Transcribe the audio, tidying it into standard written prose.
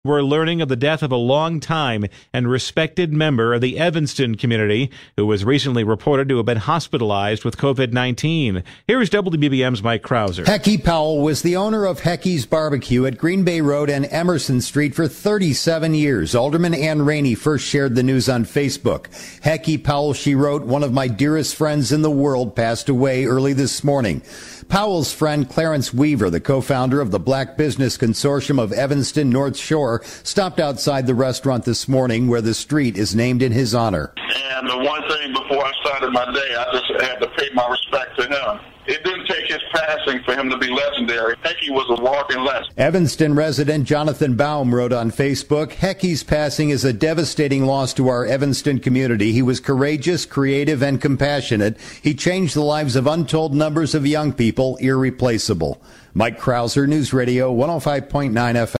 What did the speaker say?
We're learning of the death of a long-time and respected member of the Evanston community who was recently reported to have been hospitalized with COVID-19. Here is WBBM's Mike Krauser. Hecky Powell was the owner of Hecky's Barbecue at Green Bay Road and Emerson Street for 37 years. Alderman Ann Rainey first shared the news on Facebook. Hecky Powell, she wrote, one of my dearest friends in the world, passed away early this morning. Powell's friend Clarence Weaver, the co-founder of the Black Business Consortium of Evanston North Shore, stopped outside the restaurant this morning where the street is named in his honor. And the one thing before I started my day, I just had to pay my respect to him. It didn't take his passing for him to be legendary. Hecky was a walking legend. Evanston resident Jonathan Baum wrote on Facebook, Hecky's passing is a devastating loss to our Evanston community. He was courageous, creative, and compassionate. He changed the lives of untold numbers of young people, irreplaceable. Mike Krauser, News Radio 105.9 FM.